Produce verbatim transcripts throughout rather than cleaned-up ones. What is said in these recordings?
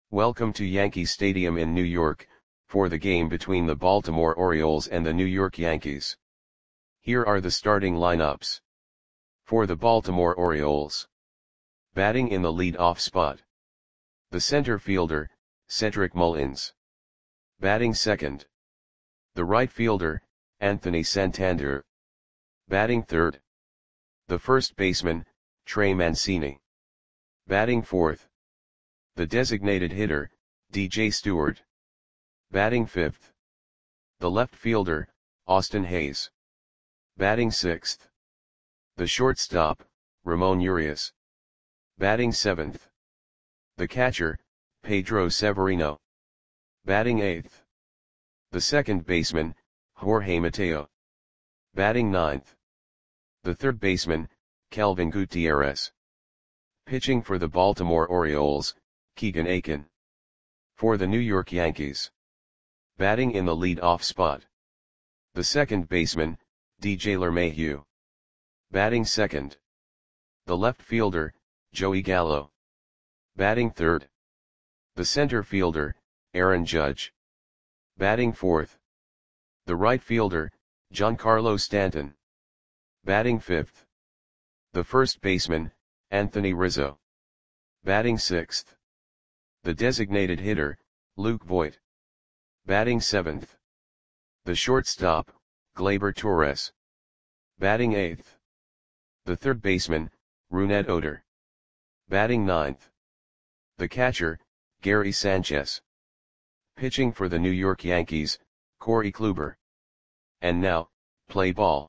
Welcome to Yankee Stadium in New York, for the game between the Baltimore Orioles and the New York Yankees. Here are the starting lineups. For the Baltimore Orioles. Batting in the lead-off spot. The center fielder, Cedric Mullins. Batting second. The right fielder, Anthony Santander. Batting third. The first baseman, Trey Mancini. Batting fourth. The designated hitter, D J Stewart. Batting fifth. The left fielder, Austin Hays. Batting sixth. The shortstop, Ramon Urias. Batting seventh. The catcher, Pedro Severino. Batting eighth. The second baseman, Jorge Mateo. Batting ninth. The third baseman, Kelvin Gutierrez. Pitching for the Baltimore Orioles, Keegan Akin. For the New York Yankees. Batting in the lead-off spot. The second baseman, D J LeMahieu. Batting second. The left fielder, Joey Gallo. Batting third. The center fielder, Aaron Judge. Batting fourth. The right fielder, Giancarlo Stanton. Batting fifth. The first baseman, Anthony Rizzo. Batting sixth. The designated hitter, Luke Voit. Batting seventh. The shortstop, Gleyber Torres. Batting eighth. The third baseman, Rougned Odor. Batting ninth. The catcher, Gary Sanchez. Pitching for the New York Yankees, Corey Kluber. And now, play ball.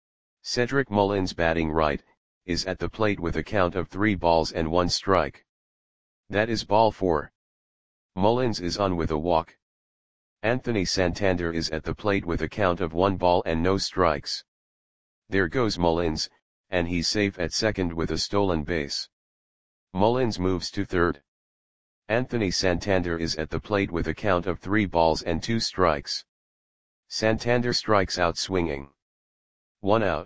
Cedric Mullins, batting right, is at the plate with a count of three balls and one strike. That is ball four. Mullins is on with a walk. Anthony Santander is at the plate with a count of one ball and no strikes. There goes Mullins, and he's safe at second with a stolen base. Mullins moves to third. Anthony Santander is at the plate with a count of three balls and two strikes. Santander strikes out swinging. One out.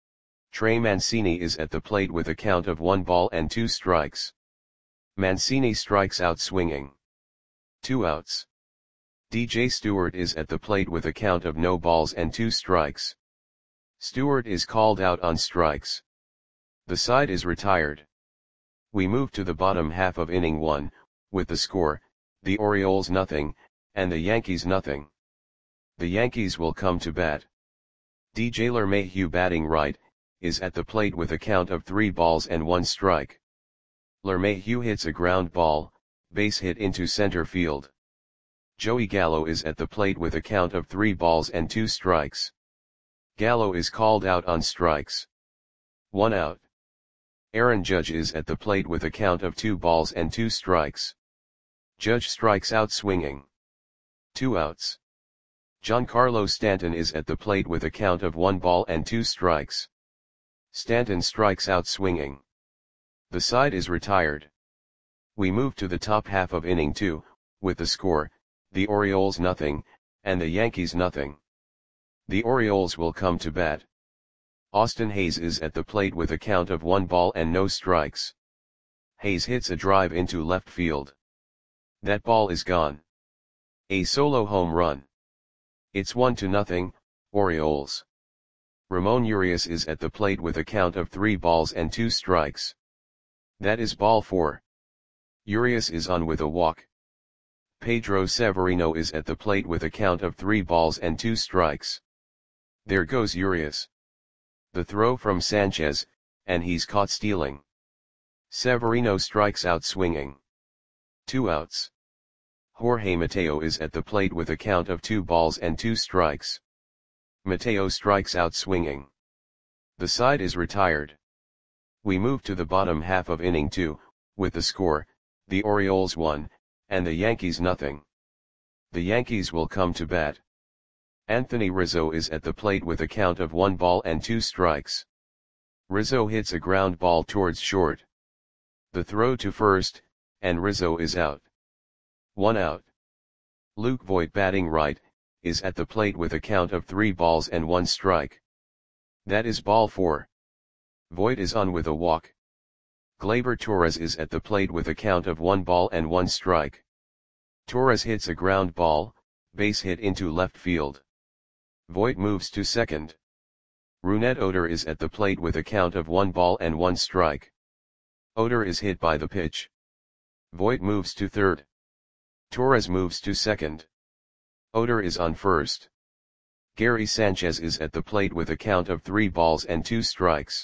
Trey Mancini is at the plate with a count of one ball and two strikes. Mancini strikes out swinging. Two outs. D J Stewart is at the plate with a count of no balls and two strikes. Stewart is called out on strikes. The side is retired. We move to the bottom half of inning one, with the score, the Orioles nothing, and the Yankees nothing. The Yankees will come to bat. D J LeMahieu, batting right, is at the plate with a count of three balls and one strike. LeMahieu hits a ground ball, base hit into center field. Joey Gallo is at the plate with a count of three balls and two strikes. Gallo is called out on strikes. One out. Aaron Judge is at the plate with a count of two balls and two strikes. Judge strikes out swinging. Two outs. Giancarlo Stanton is at the plate with a count of one ball and two strikes. Stanton strikes out swinging. The side is retired. We move to the top half of inning two, with the score, the Orioles nothing, and the Yankees nothing. The Orioles will come to bat. Austin Hays is at the plate with a count of one ball and no strikes. Hays hits a drive into left field. That ball is gone. A solo home run. It's one to nothing, Orioles. Ramon Urias is at the plate with a count of three balls and two strikes. That is ball four. Urias is on with a walk. Pedro Severino is at the plate with a count of three balls and two strikes. There goes Urias. The throw from Sanchez, and he's caught stealing. Severino strikes out swinging. Two outs. Jorge Mateo is at the plate with a count of two balls and two strikes. Mateo strikes out swinging. The side is retired. We move to the bottom half of inning two, with the score, the Orioles one, and the Yankees nothing. The Yankees will come to bat. Anthony Rizzo is at the plate with a count of one ball and two strikes. Rizzo hits a ground ball towards short. The throw to first, and Rizzo is out. One out. Luke Voit, batting right, is at the plate with a count of three balls and one strike. That is ball four. Voit is on with a walk. Gleyber Torres is at the plate with a count of one ball and one strike. Torres hits a ground ball, base hit into left field. Voit moves to second. Rougned Odor is at the plate with a count of one ball and one strike. Odor is hit by the pitch. Voit moves to third. Torres moves to second. Odor is on first. Gary Sanchez is at the plate with a count of three balls and two strikes.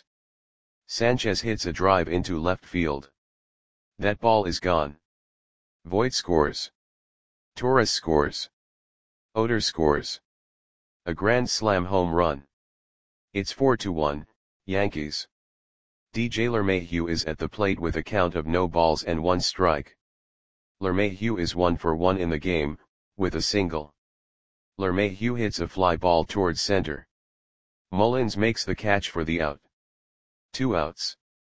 Sanchez hits a drive into left field. That ball is gone. Voit scores. Torres scores. Odor scores. A grand slam home run. It's four to one, Yankees. D J LeMahieu is at the plate with a count of no balls and one strike. LeMahieu is one for one in the game, with a single. LeMahieu hits a fly ball towards center. Mullins makes the catch for the out. Two outs.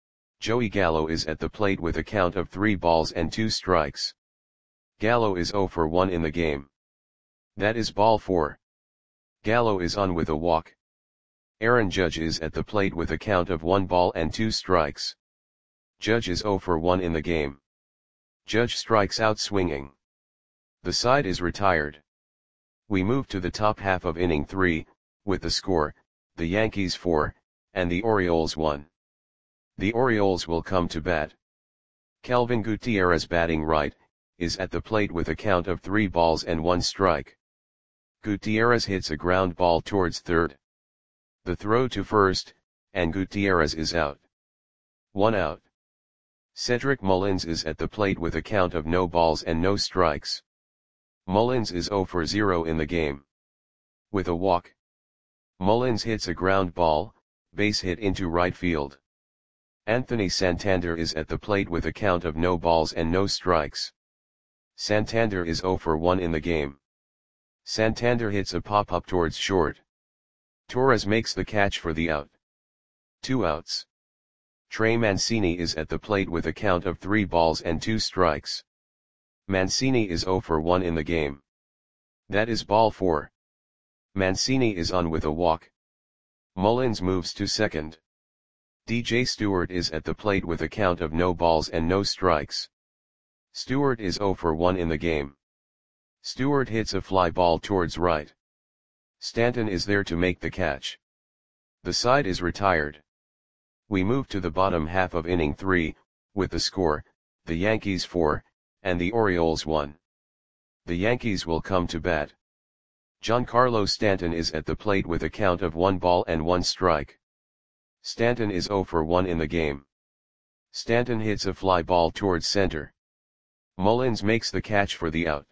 Joey Gallo is at the plate with a count of three balls and two strikes. Gallo is zero for one in the game. That is ball four. Gallo is on with a walk. Aaron Judge is at the plate with a count of one ball and two strikes. Judge is zero for one in the game. Judge strikes out swinging. The side is retired. We move to the top half of inning three, with the score, the Yankees four, and the Orioles one. The Orioles will come to bat. Kelvin Gutierrez, batting right, is at the plate with a count of three balls and one strike. Gutierrez hits a ground ball towards third. The throw to first, and Gutierrez is out. One out. Cedric Mullins is at the plate with a count of no balls and no strikes. Mullins is zero for zero in the game. With a walk. Mullins hits a ground ball, base hit into right field. Anthony Santander is at the plate with a count of no balls and no strikes. Santander is zero for one in the game. Santander hits a pop-up towards short. Torres makes the catch for the out. Two outs. Trey Mancini is at the plate with a count of three balls and two strikes. Mancini is zero for one in the game. That is ball four. Mancini is on with a walk. Mullins moves to second. D J Stewart is at the plate with a count of no balls and no strikes. Stewart is zero for one in the game. Stewart hits a fly ball towards right. Stanton is there to make the catch. The side is retired. We move to the bottom half of inning three, with the score, the Yankees four, and the Orioles one. The Yankees will come to bat. Giancarlo Stanton is at the plate with a count of one ball and one strike. Stanton is zero for one in the game. Stanton hits a fly ball towards center. Mullins makes the catch for the out.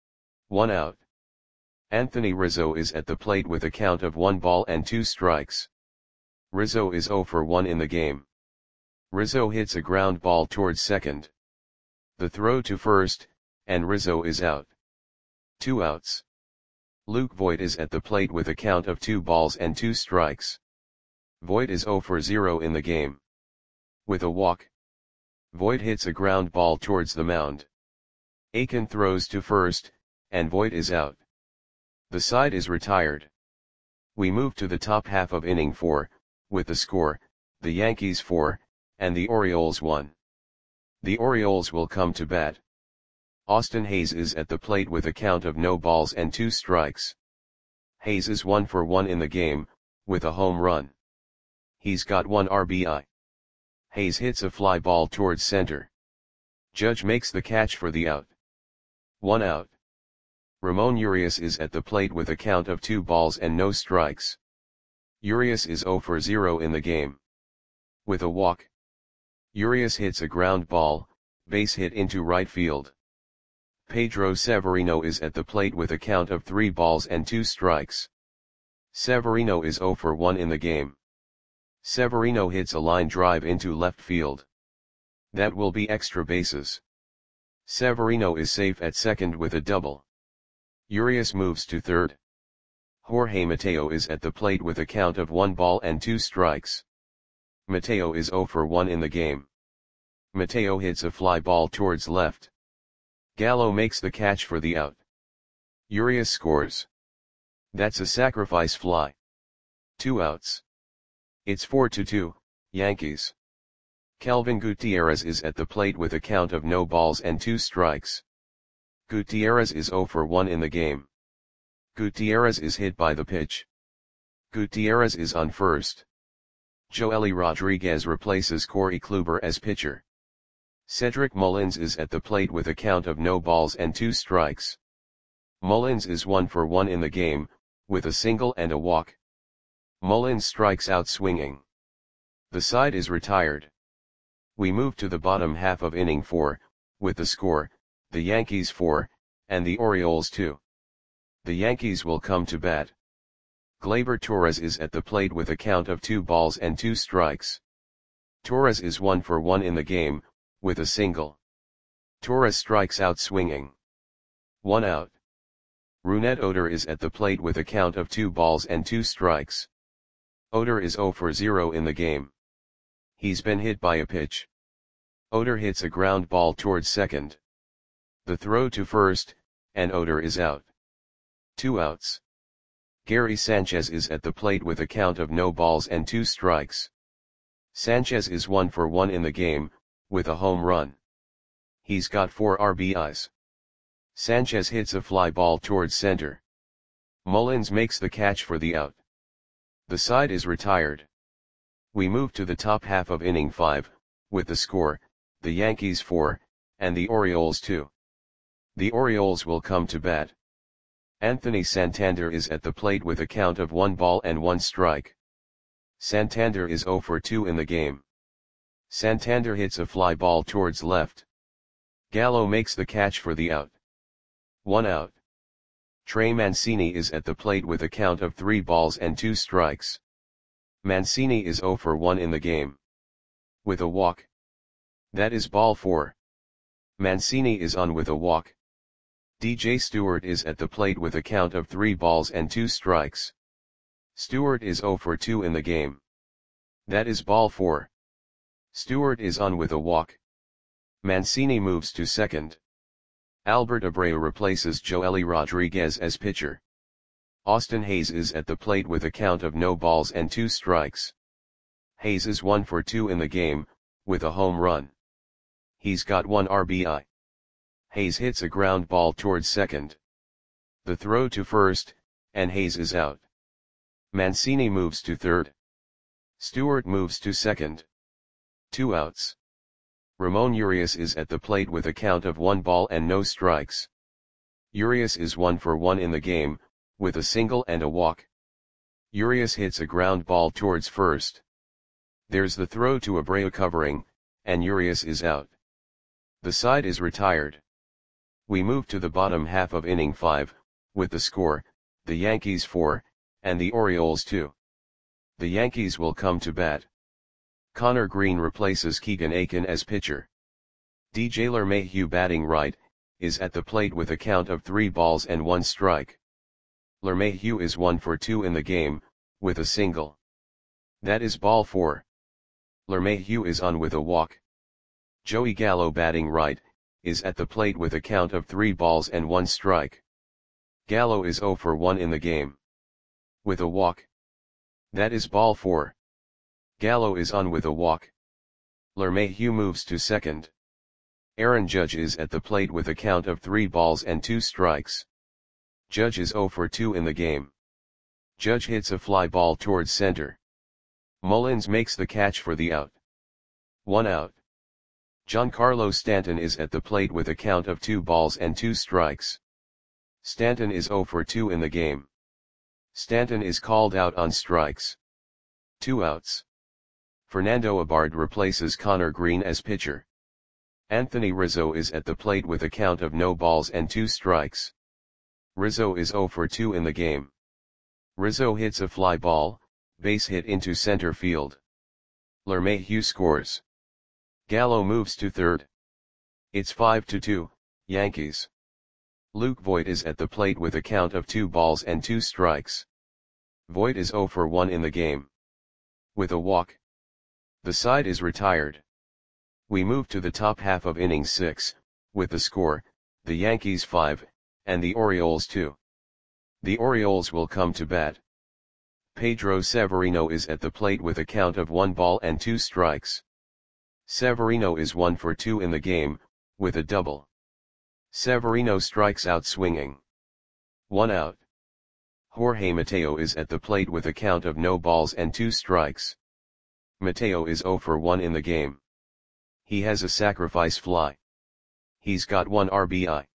One out. Anthony Rizzo is at the plate with a count of one ball and two strikes. Rizzo is zero for one in the game. Rizzo hits a ground ball towards second. The throw to first, and Rizzo is out. Two outs. Luke Voit is at the plate with a count of two balls and two strikes. Voit is zero for zero in the game. With a walk. Voit hits a ground ball towards the mound. Aiken throws to first, and Voit is out. The side is retired. We move to the top half of inning four, with the score, the Yankees four, and the Orioles one. The Orioles will come to bat. Austin Hayes is at the plate with a count of no balls and two strikes. Hayes is one for one in the game, with a home run. He's got one R B I. Hayes hits a fly ball towards center. Judge makes the catch for the out. One out. Ramon Urias is at the plate with a count of two balls and no strikes. Urias is zero for zero in the game. With a walk. Urias hits a ground ball, base hit into right field. Pedro Severino is at the plate with a count of three balls and two strikes. Severino is zero for one in the game. Severino hits a line drive into left field. That will be extra bases. Severino is safe at second with a double. Urias moves to third. Jorge Mateo is at the plate with a count of one ball and two strikes. Mateo is zero for one in the game. Mateo hits a fly ball towards left. Gallo makes the catch for the out. Urias scores. That's a sacrifice fly. Two outs. It's four to two, Yankees. Kelvin Gutierrez is at the plate with a count of no balls and two strikes. Gutierrez is zero for one in the game. Gutierrez is hit by the pitch. Gutierrez is on first. Joely Rodriguez replaces Corey Kluber as pitcher. Cedric Mullins is at the plate with a count of no balls and two strikes. Mullins is one for one in the game, with a single and a walk. Mullins strikes out swinging. The side is retired. We move to the bottom half of inning four, with the score, the Yankees four, and the Orioles two. The Yankees will come to bat. Gleyber Torres is at the plate with a count of two balls and two strikes. Torres is one for one in the game, with a single. Torres strikes out swinging. One out. Rougned Odor is at the plate with a count of two balls and two strikes. Odor is zero for zero in the game. He's been hit by a pitch. Odor hits a ground ball towards second. The throw to first, and Odor is out. Two outs. Gary Sanchez is at the plate with a count of no balls and two strikes. Sanchez is one for one in the game, with a home run. He's got four R B Is. Sanchez hits a fly ball towards center. Mullins makes the catch for the out. The side is retired. We move to the top half of inning five, with the score, the Yankees four, and the Orioles two. The Orioles will come to bat. Anthony Santander is at the plate with a count of one ball and one strike. Santander is zero for two in the game. Santander hits a fly ball towards left. Gallo makes the catch for the out. One out. Trey Mancini is at the plate with a count of three balls and two strikes. Mancini is zero for one in the game. With a walk. That is ball four. Mancini is on with a walk. D J Stewart is at the plate with a count of three balls and two strikes. Stewart is zero for two in the game. That is ball four. Stewart is on with a walk. Mancini moves to second. Albert Abreu replaces Joely Rodriguez as pitcher. Austin Hayes is at the plate with a count of no balls and two strikes. Hayes is one for two in the game, with a home run. He's got one R B I. Hayes hits a ground ball towards second. The throw to first, and Hayes is out. Mancini moves to third. Stewart moves to second. Two outs. Ramon Urias is at the plate with a count of one ball and no strikes. Urias is one for one in the game, with a single and a walk. Urias hits a ground ball towards first. There's the throw to Abreu covering, and Urias is out. The side is retired. We move to the bottom half of inning five, with the score, the Yankees four, and the Orioles two. The Yankees will come to bat. Connor Green replaces Keegan Aiken as pitcher. D J LeMahieu batting right, is at the plate with a count of three balls and one strike. LeMahieu is one for two in the game, with a single. That is ball four. LeMahieu is on with a walk. Joey Gallo batting right, is at the plate with a count of three balls and one strike. Gallo is zero for one in the game. With a walk. That is ball four. Gallo is on with a walk. LeMahieu moves to second. Aaron Judge is at the plate with a count of three balls and two strikes. Judge is zero for two in the game. Judge hits a fly ball towards center. Mullins makes the catch for the out. One out. Giancarlo Stanton is at the plate with a count of two balls and two strikes. Stanton is zero for two in the game. Stanton is called out on strikes. Two outs. Fernando Abad replaces Connor Green as pitcher. Anthony Rizzo is at the plate with a count of no balls and two strikes. Rizzo is zero for two in the game. Rizzo hits a fly ball, base hit into center field. LeMahieu scores. Gallo moves to third. It's five to two, Yankees. Luke Voit is at the plate with a count of two balls and two strikes. Voit is zero for one in the game. With a walk. The side is retired. We move to the top half of inning six, with the score, the Yankees five, and the Orioles two. The Orioles will come to bat. Pedro Severino is at the plate with a count of one ball and two strikes. Severino is one for two in the game, with a double. Severino strikes out swinging. One out. Jorge Mateo is at the plate with a count of no balls and two strikes. Mateo is zero for one in the game. He has a sacrifice fly. He's got one R B I.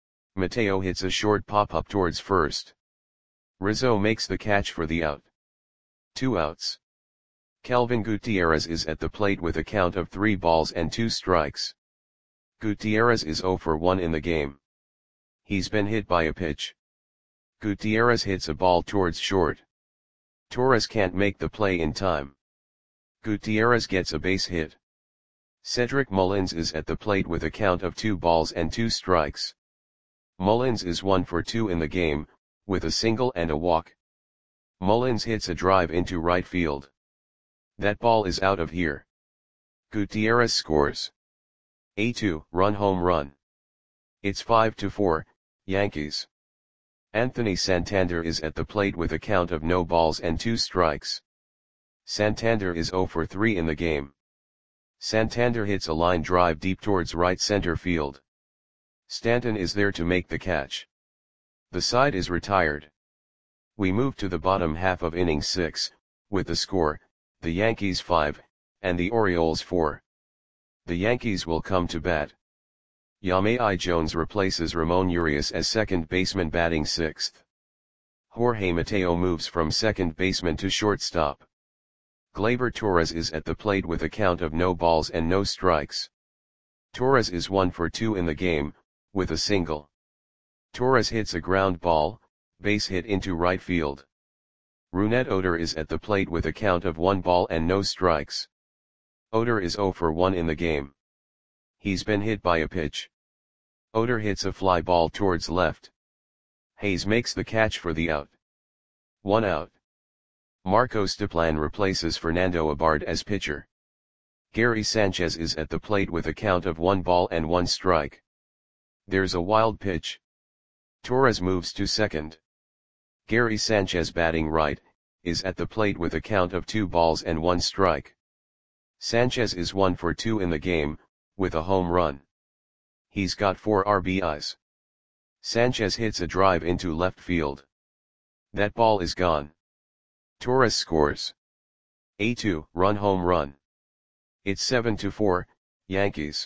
Mateo hits a short pop-up towards first. Rizzo makes the catch for the out. Two outs. Kelvin Gutierrez is at the plate with a count of three balls and two strikes. Gutierrez is zero for one in the game. He's been hit by a pitch. Gutierrez hits a ball towards short. Torres can't make the play in time. Gutierrez gets a base hit. Cedric Mullins is at the plate with a count of two balls and two strikes. Mullins is one for two in the game, with a single and a walk. Mullins hits a drive into right field. That ball is out of here. Gutierrez scores a two-run home run. It's five to four, Yankees. Anthony Santander is at the plate with a count of no balls and two strikes. Santander is zero for three in the game. Santander hits a line drive deep towards right center field. Stanton is there to make the catch. The side is retired. We move to the bottom half of inning six, with the score, the Yankees five, and the Orioles four. The Yankees will come to bat. Yamei Jones replaces Ramon Urias as second baseman batting sixth. Jorge Mateo moves from second baseman to shortstop. Gleyber Torres is at the plate with a count of no balls and no strikes. Torres is one for two in the game, with a single. Torres hits a ground ball, base hit into right field. Rougned Odor is at the plate with a count of one ball and no strikes. Odor is zero for one in the game. He's been hit by a pitch. Odor hits a fly ball towards left. Hayes makes the catch for the out. One out. Marco Stiplan replaces Fernando Abad as pitcher. Gary Sanchez is at the plate with a count of one ball and one strike. There's a wild pitch. Torres moves to second. Gary Sanchez, batting right, is at the plate with a count of two balls and one strike. Sanchez is one for two in the game, with a home run. He's got four R B Is. Sanchez hits a drive into left field. That ball is gone. Torres scores a two-run home run. It's seven to four, Yankees.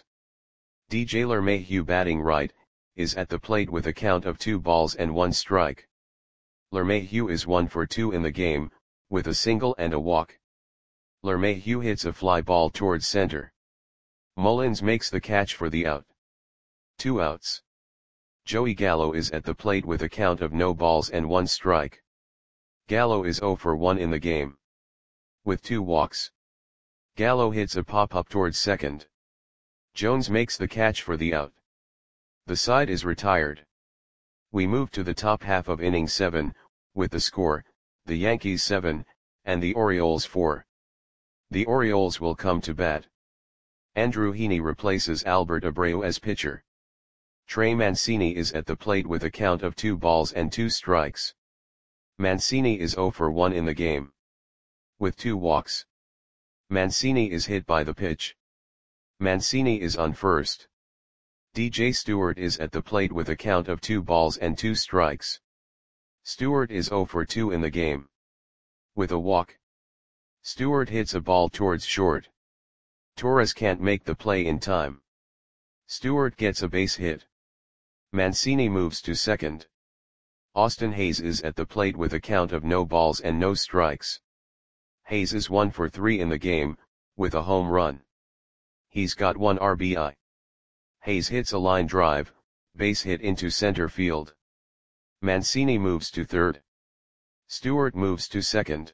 D J LeMahieu, batting right, is at the plate with a count of two balls and one strike. LeMahieu is one for two in the game, with a single and a walk. LeMahieu hits a fly ball towards center. Mullins makes the catch for the out. Two outs. Joey Gallo is at the plate with a count of no balls and one strike. Gallo is zero for one in the game. With two walks. Gallo hits a pop-up towards second. Jones makes the catch for the out. The side is retired. We move to the top half of inning seven, with the score, the Yankees seven, and the Orioles four. The Orioles will come to bat. Andrew Heaney replaces Albert Abreu as pitcher. Trey Mancini is at the plate with a count of two balls and two strikes. Mancini is zero for one in the game. With two walks. Mancini is hit by the pitch. Mancini is on first. D J Stewart is at the plate with a count of two balls and two strikes. Stewart is zero for two in the game. With a walk. Stewart hits a ball towards short. Torres can't make the play in time. Stewart gets a base hit. Mancini moves to second. Austin Hayes is at the plate with a count of no balls and no strikes. Hayes is one for three in the game, with a home run. He's got one R B I. Hayes hits a line drive, base hit into center field. Mancini moves to third. Stewart moves to second.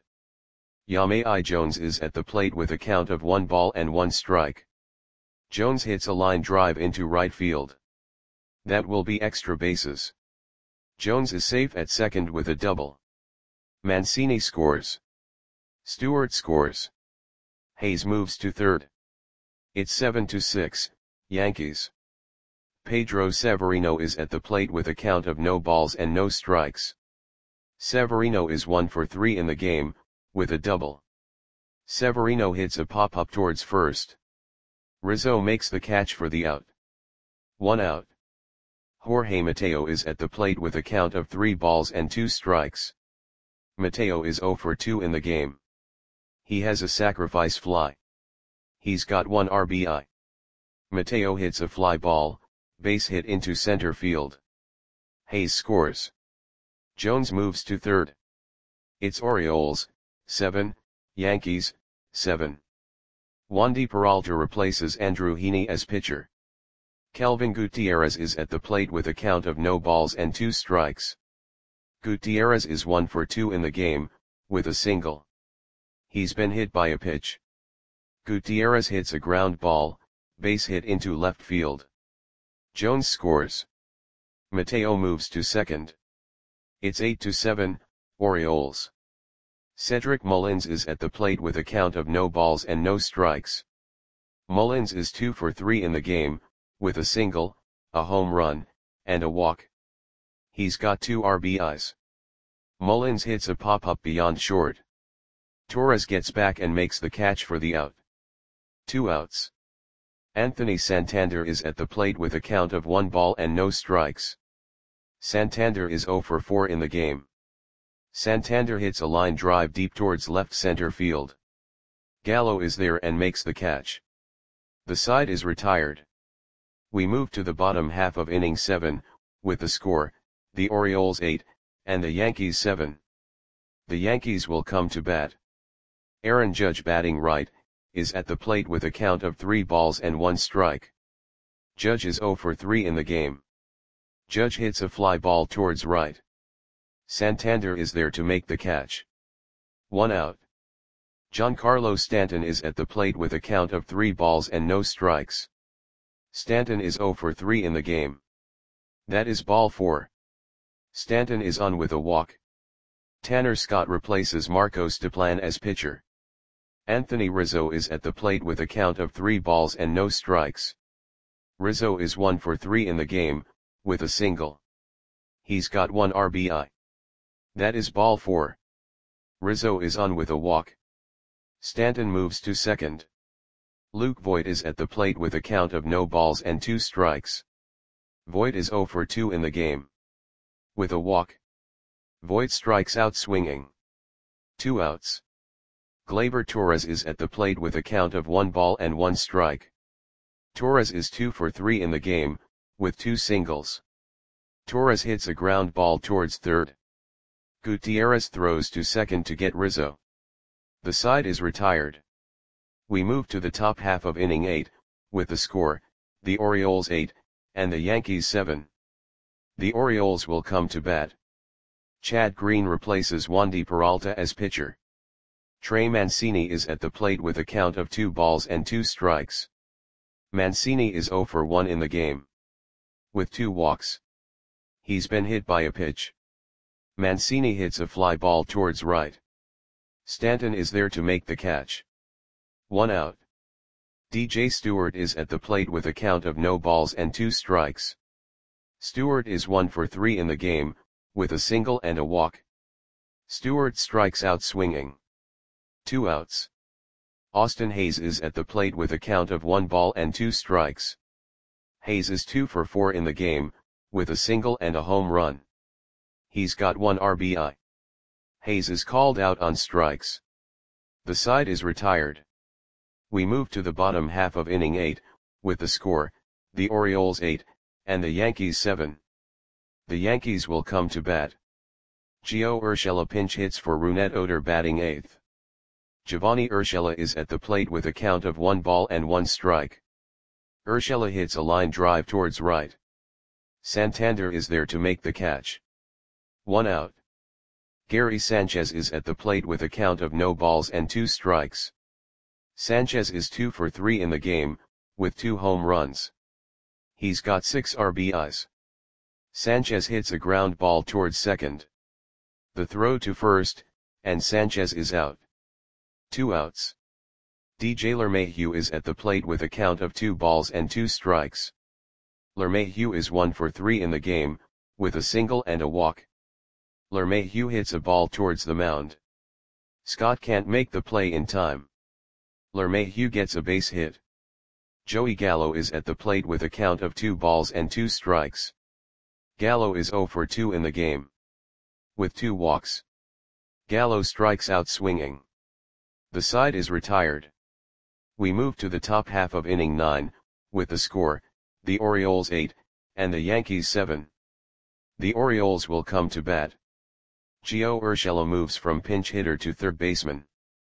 Yamei Jones is at the plate with a count of one ball and one strike. Jones hits a line drive into right field. That will be extra bases. Jones is safe at second with a double. Mancini scores. Stewart scores. Hayes moves to third. It's seven to six, Yankees. Pedro Severino is at the plate with a count of no balls and no strikes. Severino is one for three in the game, with a double. Severino hits a pop-up towards first. Rizzo makes the catch for the out. One out. Jorge Mateo is at the plate with a count of three balls and two strikes. Mateo is zero for two in the game. He has a sacrifice fly. He's got one R B I. Mateo hits a fly ball, base hit into center field. Hayes scores. Jones moves to third. It's Orioles, seven, Yankees, seven. Wandy Peralta replaces Andrew Heaney as pitcher. Kelvin Gutierrez is at the plate with a count of no balls and two strikes. Gutierrez is one for two in the game, with a single. He's been hit by a pitch. Gutierrez hits a ground ball, base hit into left field. Jones scores. Mateo moves to second. It's eight to seven, Orioles. Cedric Mullins is at the plate with a count of no balls and no strikes. Mullins is two for three in the game, with a single, a home run, and a walk. He's got two R B Is. Mullins hits a pop-up beyond short. Torres gets back and makes the catch for the out. Two outs. Anthony Santander is at the plate with a count of one ball and no strikes. Santander is zero for four in the game. Santander hits a line drive deep towards left center field. Gallo is there and makes the catch. The side is retired. We move to the bottom half of inning seven, with the score, the Orioles eight, and the Yankees seven. The Yankees will come to bat. Aaron Judge, batting right, is at the plate with a count of three balls and one strike. Judge is zero for three in the game. Judge hits a fly ball towards right. Santander is there to make the catch. One out. Giancarlo Stanton is at the plate with a count of three balls and no strikes. Stanton is zero for three in the game. That is ball four. Stanton is on with a walk. Tanner Scott replaces Marcos Deplan as pitcher. Anthony Rizzo is at the plate with a count of three balls and no strikes. Rizzo is one for three in the game, with a single. He's got one R B I. That is ball four. Rizzo is on with a walk. Stanton moves to second. Luke Voit is at the plate with a count of no balls and two strikes. Voit is zero for two in the game. With a walk. Voit strikes out swinging. Two outs. Gleyber Torres is at the plate with a count of one ball and one strike. Torres is two for three in the game, with two singles. Torres hits a ground ball towards third. Gutierrez throws to second to get Rizzo. The side is retired. We move to the top half of inning eight, with the score, the Orioles eight, and the Yankees seven. The Orioles will come to bat. Chad Green replaces Wandy Peralta as pitcher. Trey Mancini is at the plate with a count of two balls and two strikes. Mancini is zero for one in the game. With two walks. He's been hit by a pitch. Mancini hits a fly ball towards right. Stanton is there to make the catch. One out. D J Stewart is at the plate with a count of no balls and two strikes. Stewart is one for three in the game, with a single and a walk. Stewart strikes out swinging. Two outs. Austin Hayes is at the plate with a count of one ball and two strikes. Hayes is two for four in the game, with a single and a home run. He's got one R B I. Hayes is called out on strikes. The side is retired. We move to the bottom half of inning eight, with the score, the Orioles eight, and the Yankees seven. The Yankees will come to bat. Gio Urshela pinch hits for Rougned Odor, batting eighth. Giovanni Urshela is at the plate with a count of one ball and one strike. Urshela hits a line drive towards right. Santander is there to make the catch. One out. Gary Sanchez is at the plate with a count of no balls and two strikes. Sanchez is two for three in the game, with two home runs. He's got six R B Is. Sanchez hits a ground ball towards second. The throw to first, and Sanchez is out. Two outs. D J LeMahieu is at the plate with a count of two balls and two strikes. LeMahieu is one for three in the game, with a single and a walk. LeMahieu hits a ball towards the mound. Scott can't make the play in time. LeMahieu gets a base hit. Joey Gallo is at the plate with a count of two balls and two strikes. Gallo is zero for two in the game. With two walks, Gallo strikes out swinging. The side is retired. We move to the top half of inning nine, with the score, the Orioles eight, and the Yankees seven. The Orioles will come to bat. Gio Urshela moves from pinch hitter to third baseman.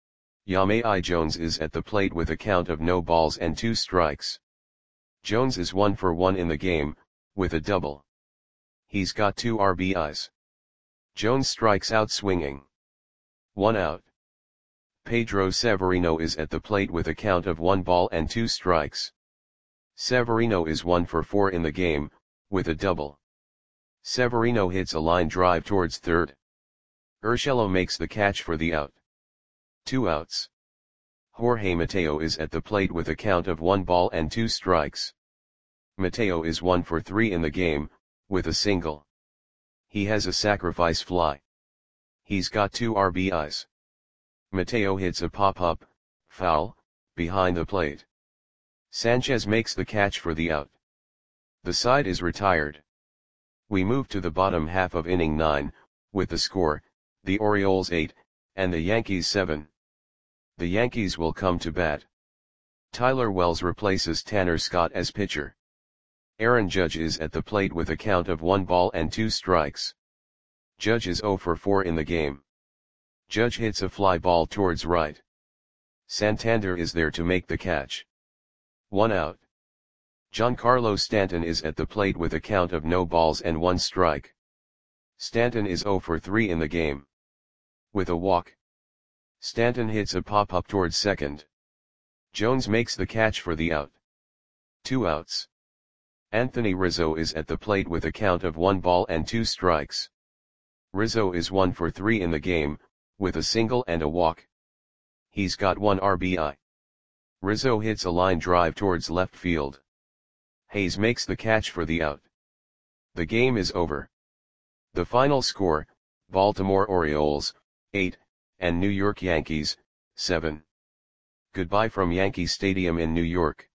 Yamai Jones is at the plate with a count of no balls and two strikes. Jones is one for one in the game, with a double. He's got two R B Is. Jones strikes out swinging. One out. Pedro Severino is at the plate with a count of one ball and two strikes. Severino is one for four in the game, with a double. Severino hits a line drive towards third. Urshela makes the catch for the out. Two outs. Jorge Mateo is at the plate with a count of one ball and two strikes. Mateo is one for three in the game, with a single. He has a sacrifice fly. He's got two R B Is. Mateo hits a pop-up, foul, behind the plate. Sanchez makes the catch for the out. The side is retired. We move to the bottom half of inning nine, with the score, the Orioles eight, and the Yankees seven. The Yankees will come to bat. Tyler Wells replaces Tanner Scott as pitcher. Aaron Judge is at the plate with a count of one ball and two strikes. Judge is zero for four in the game. Judge hits a fly ball towards right. Santander is there to make the catch. One out. Giancarlo Stanton is at the plate with a count of no balls and one strike. Stanton is zero for three in the game. With a walk, Stanton hits a pop-up towards second. Jones makes the catch for the out. Two outs. Anthony Rizzo is at the plate with a count of one ball and two strikes. Rizzo is one for three in the game, with a single and a walk. He's got one R B I. Rizzo hits a line drive towards left field. Hayes makes the catch for the out. The game is over. The final score, Baltimore Orioles, eight, and New York Yankees, seven. Goodbye from Yankee Stadium in New York.